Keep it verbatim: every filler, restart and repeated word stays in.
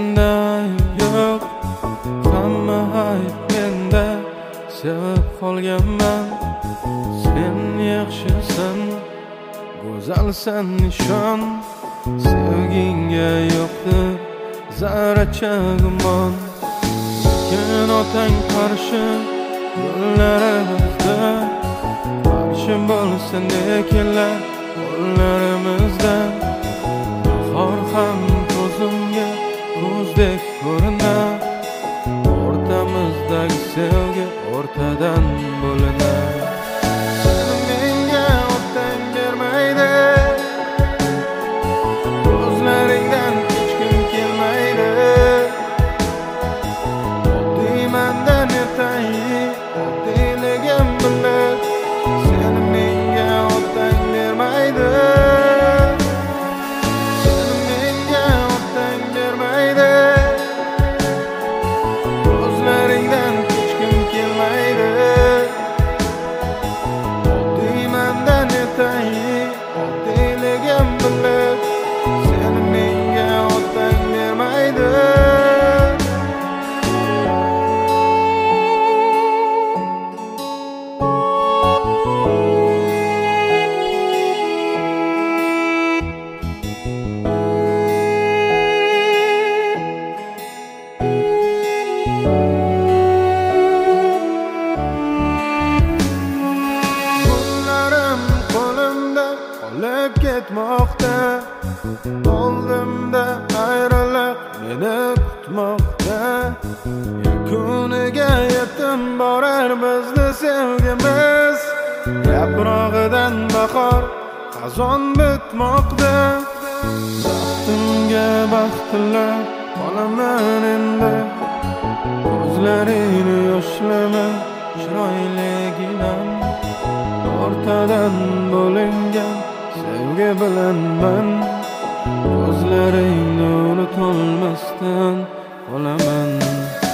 senda ayb yo'q, hamma ayb menda. Sevib qolganman, sen yaxshisan, go'zalsan, ishon. Sevgingga yo'qdir zarracha gumon. Lekin otang qarshi yo'llarimizda, qarshi bo'lsin lekinlar qo'llarimizda. Bahor ham ko'zimga ko'zdek ko'rinar, o'rtamizdagi sevgi o'rtadan bo'linar. Seni menga otang bermaydi, ko'zlaringdan hechkim kelmaydi. Oddiymandan ertayi oddiyligim bilib, seni menga otang bermaydi. Seni menga otang bermaydi, ko'zlaringdan hechkim kelmaydi. Oddiymandan ertayi oddiyligim bilib, seni menga otang bermaydi. Kunlarim qo'limda qolib ketmoqda, oldimda ayriliq meni kutmoqda. Yakuniga yetib borar bizni sevgimiz, yaprog'idan bahor xazon bitmoqda. Baxtimga baxtlar qolaman endi, ko'zlaringni yoshlama chiroyliginam. O'rtadan bo'lingan sevgi bilanman, ko'zlaringni unutolmasdan qolaman.